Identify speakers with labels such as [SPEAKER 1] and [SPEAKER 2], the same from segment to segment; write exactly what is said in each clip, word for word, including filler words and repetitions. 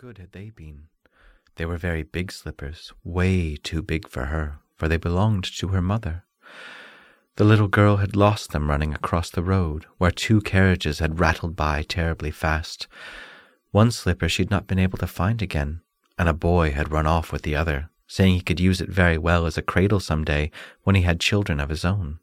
[SPEAKER 1] good had they been? They were very big slippers, way too big for her, for they belonged to her mother. The little girl had lost them running across the road, where two carriages had rattled by terribly fast. One slipper she had not been able to find again, and a boy had run off with the other, saying he could use it very well as a cradle some day when he had children of his own.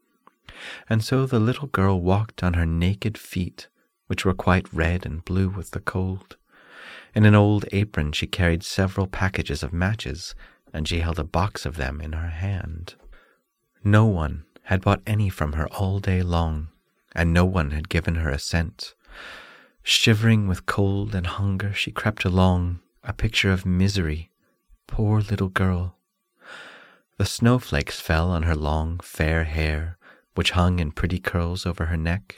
[SPEAKER 1] And so the little girl walked on her naked feet, which were quite red and blue with the cold. In an old apron she carried several packages of matches, and she held a box of them in her hand. No one had bought any from her all day long, and no one had given her a cent. Shivering with cold and hunger, she crept along, a picture of misery. Poor little girl. The snowflakes fell on her long, fair hair, which hung in pretty curls over her neck.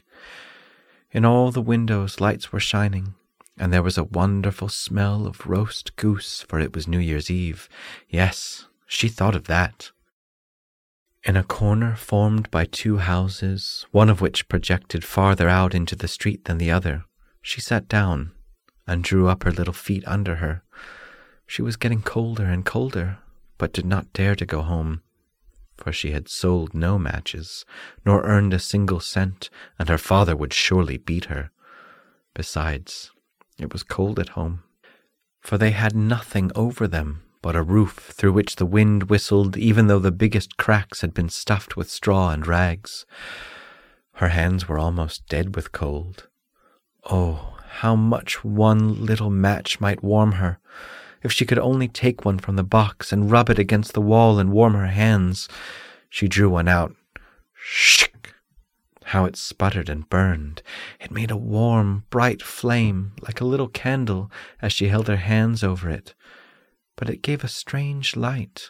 [SPEAKER 1] In all the windows lights were shining, and there was a wonderful smell of roast goose, for it was New Year's Eve. Yes, she thought of that. In a corner formed by two houses, one of which projected farther out into the street than the other, she sat down and drew up her little feet under her. She was getting colder and colder, but did not dare to go home, for she had sold no matches, nor earned a single cent, and her father would surely beat her. Besides, it was cold at home, for they had nothing over them but a roof through which the wind whistled, even though the biggest cracks had been stuffed with straw and rags. Her hands were almost dead with cold. Oh, how much one little match might warm her! If she could only take one from the box and rub it against the wall and warm her hands. She drew one out. Shk! How it sputtered and burned. It made a warm, bright flame, like a little candle, as she held her hands over it. But it gave a strange light.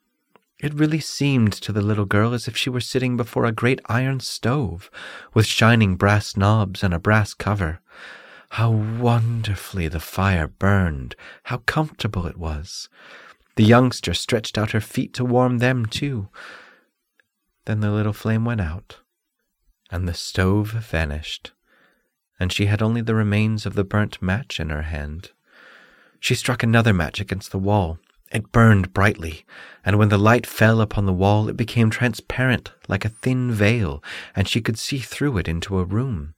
[SPEAKER 1] It really seemed to the little girl as if she were sitting before a great iron stove, with shining brass knobs and a brass cover. How wonderfully the fire burned! How comfortable it was! The youngster stretched out her feet to warm them too. Then the little flame went out, and the stove vanished, and she had only the remains of the burnt match in her hand. She struck another match against the wall. It burned brightly, and when the light fell upon the wall it became transparent like a thin veil, and she could see through it into a room.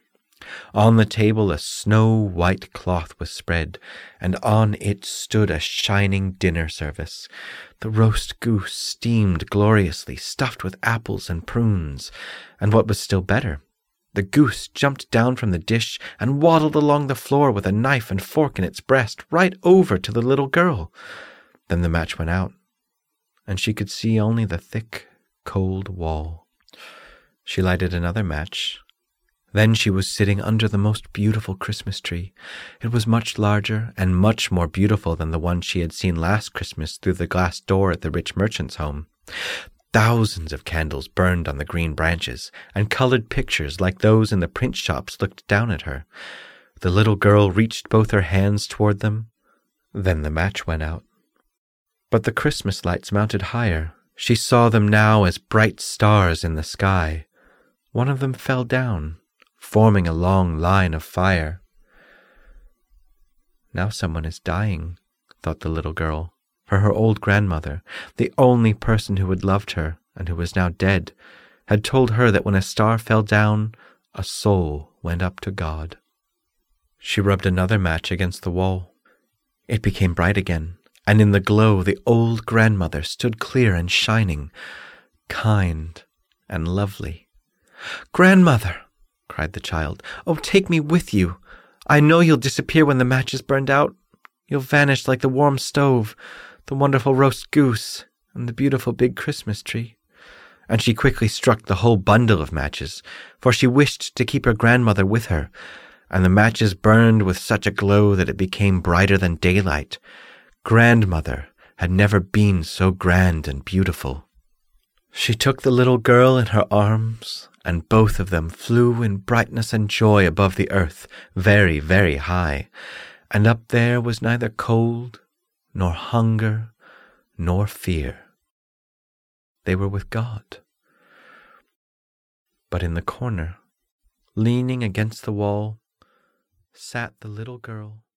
[SPEAKER 1] On the table a snow-white cloth was spread, and on it stood a shining dinner service. The roast goose steamed gloriously, stuffed with apples and prunes, and what was still better, the goose jumped down from the dish and waddled along the floor with a knife and fork in its breast, right over to the little girl. Then the match went out, and she could see only the thick, cold wall. She lighted another match. Then she was sitting under the most beautiful Christmas tree. It was much larger and much more beautiful than the one she had seen last Christmas through the glass door at the rich merchant's home. Thousands of candles burned on the green branches, and colored pictures like those in the print shops looked down at her. The little girl reached both her hands toward them. Then the match went out. But the Christmas lights mounted higher. She saw them now as bright stars in the sky. One of them fell down, forming a long line of fire. Now someone is dying, thought the little girl, for her old grandmother, the only person who had loved her and who was now dead, had told her that when a star fell down, a soul went up to God. She rubbed another match against the wall. It became bright again, and in the glow the old grandmother stood clear and shining, kind and lovely. "Grandmother!" cried the child. "Oh, take me with you. I know you'll disappear when the match is burned out. You'll vanish like the warm stove, the wonderful roast goose, and the beautiful big Christmas tree." And she quickly struck the whole bundle of matches, for she wished to keep her grandmother with her, and the matches burned with such a glow that it became brighter than daylight. Grandmother had never been so grand and beautiful. She took the little girl in her arms, and both of them flew in brightness and joy above the earth, very, very high, and up there was neither cold, nor hunger, nor fear. They were with God. But in the corner, leaning against the wall, sat the little girl